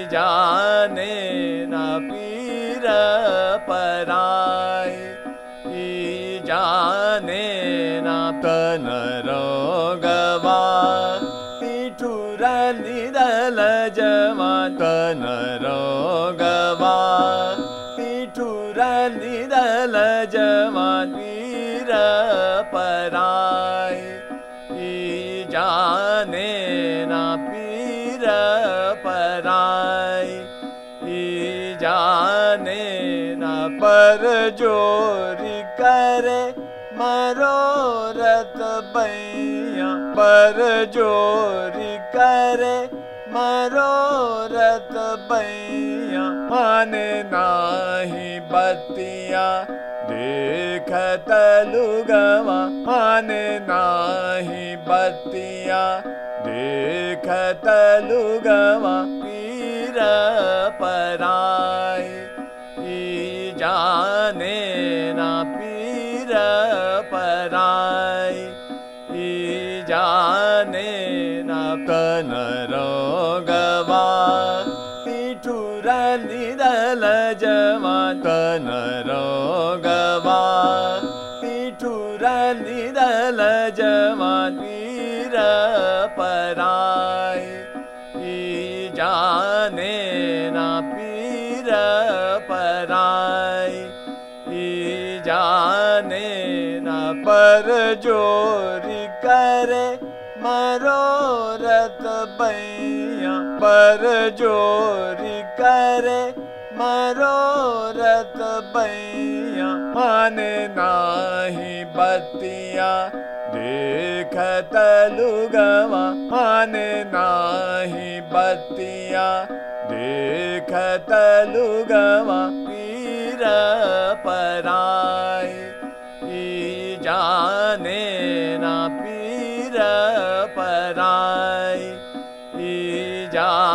जाने ना पीर पराई, जाने ना तन रोगवा, पीठुर निदल जमा तन रोगवा, पीठुर निदल जमा पीर पराई, जाने ना पीर पराई, जाने ना पर जोरी करे मनोरथ बैया, पर जोरी करे मनोरथ बैया, माने नाही बतिया देखत लुगवा, माने नाही बतिया देखत लुगवा, पीर पराई, जाने ना पीर पराई, जाने ना तन रोगवा, पीठुर निदल जमा तन रोगवा, पीठुर निदल जमा पीर पराई, जाने ना पीर पराई, जाने ना पर जोरी करे मनोरथ बैया, पर जोरी करे मनोरथ बैया, माने नाही बतिया देखत लुगवा, माने नाही बतिया देखत लुगवा, पीर पराई, जाने ना पीर पराई, जाने